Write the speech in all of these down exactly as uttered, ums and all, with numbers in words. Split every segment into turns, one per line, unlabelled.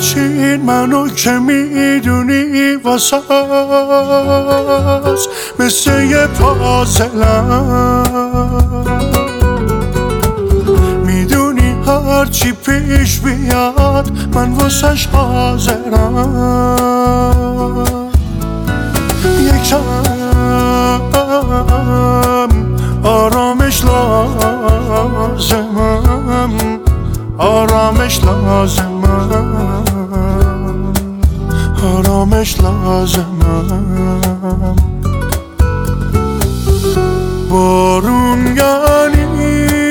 بچین منو که میدونی واسه است مثل یه پازلم، میدونی هرچی پیش بیاد من واسش حاضرم. یکم آرامش لازمم، آرامش لازمم، آرامش لازمم. بارون یعنی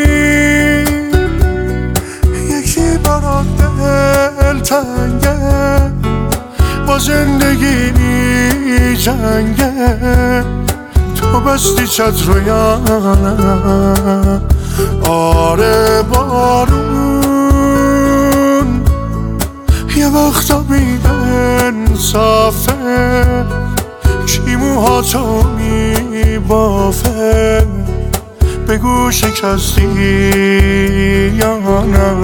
یکی برات دل تنگه، با زندگی بی جنگه، تو بستی چتر یا نه؟ آره بارون یه وقتا بی انصافه، کی موهاتو میبافه، بگو شکستی یا نه؟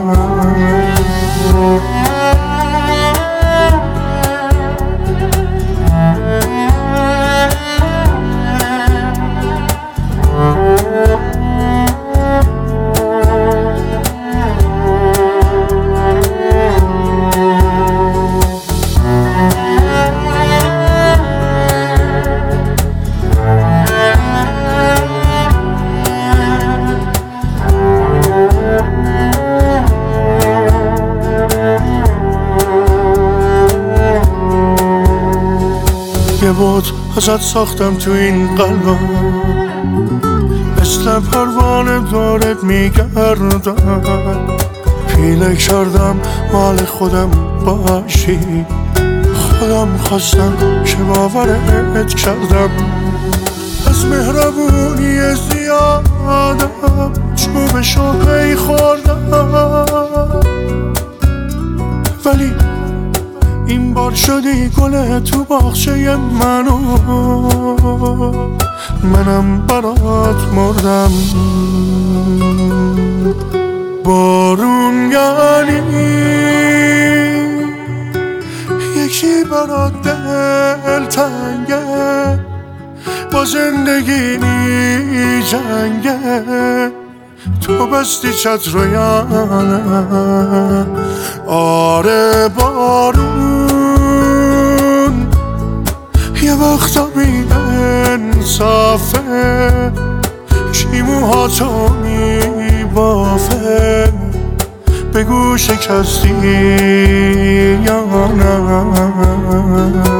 یه بود ازت ساختم تو این قلبم، مثل پروانه دارت میگردم، پیله کردم مال خودم باشی، خودم خواستم که باورت کردم. از مهربونی زیادم چوبشو پی خوردم، ولی این بار شدی گل تو باغچه منو، منم برات مردم. بارون یعنی یکی برات دل تنگه، با زندگی بی جنگه، تو بستی چتر یا نه؟ آره بارون یه وقتا بی انصافه، کی موهاتو میبافه، بگو شکستی یا نه؟